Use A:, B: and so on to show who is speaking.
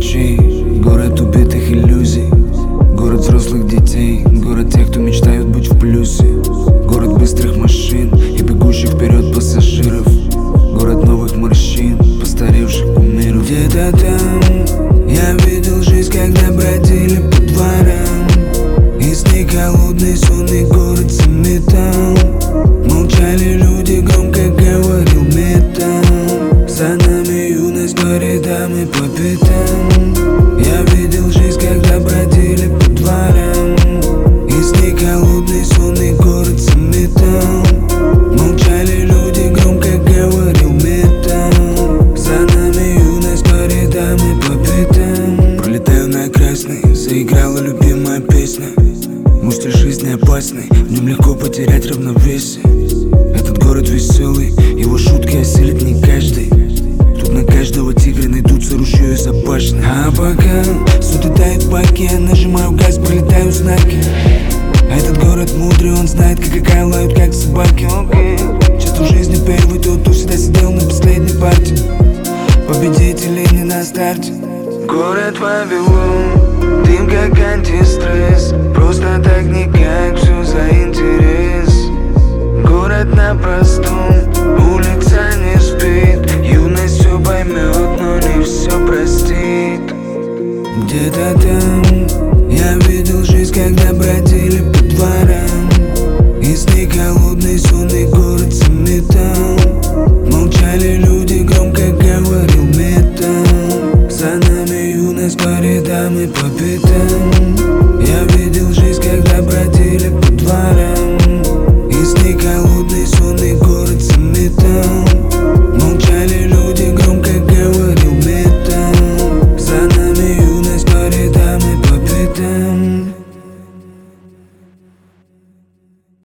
A: ночей, город убитых иллюзий, город взрослых детей, город тех, кто мечтают быть в плюсе, город быстрых машин и бегущих вперед пассажиров, город новых морщин, постаревших кумиров. Где-то там я видел жизнь, когда бродили по дворам, и снег холодный, сонный город заметал. Молчали люди, громко говорил металл. За нами юность, городами по пятам. Я видел жизнь, когда бродили по дворам, и снег холодный, сонный город заметал. Молчали люди, громко говорил металл. За нами юность, городами по пятам. Пролетаю на красный, заиграла любимая песня. Мой стиль жизни опасный, в нем легко потерять равновесие. Этот город веселый, его шутки осилит не каждый. Тут на каждого тигра найдутся ружье и запашные. А пока суд тает в баке, я нажимаю газ, пролетаю знаки. А этот город мудрый, он знает, как и лают, как собаки. Часто в жизни первый тот, кто всегда сидел на последней партии. Победителей не на старте. Город Вавилон, дым как антистресс. Просто так никак, все за интерес. Город на простом, улица не спит. Юность все поймет, но не все простит. Где-то там я видел жизнь, когда бродили по дворам, и снег холодный, сонный город заметал. Молчали люди, громко говорил металл. За нами юность, городами по пятам.